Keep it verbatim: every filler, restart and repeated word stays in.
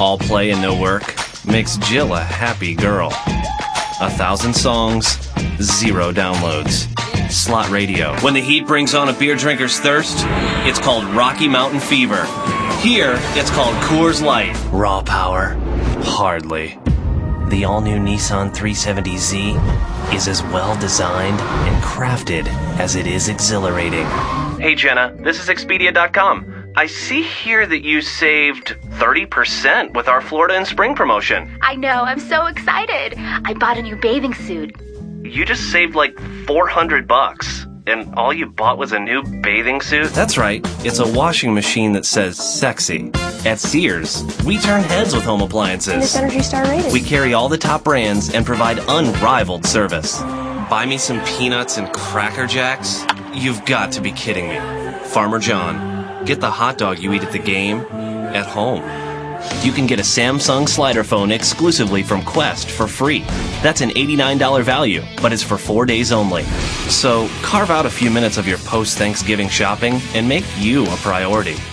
All play and no work makes Jill a happy girl. A thousand songs, zero downloads. Slot radio. When the heat brings on a beer drinker's thirst, it's called Rocky Mountain Fever. Here, it's called Coors Light. Raw power? Hardly. The all-new Nissan three seventy Z is as well designed and crafted as it is exhilarating. Hey Jenna, this is Expedia dot com. I see here that you saved thirty percent with our Florida in Spring promotion. I know, I'm so excited. I bought a new bathing suit. You just saved like four hundred bucks, and all you bought was a new bathing suit? That's right. It's a washing machine that says sexy. At Sears, we turn heads with home appliances. And it's Energy Star rated. We carry all the top brands and provide unrivaled service. Buy me some peanuts and Cracker Jacks? You've got to be kidding me. Farmer John, get the hot dog you eat at the game at home. You can get a Samsung slider phone exclusively from Quest for free. That's an eighty-nine dollars value, but it's for four days only. So carve out a few minutes of your post-Thanksgiving shopping and make you a priority.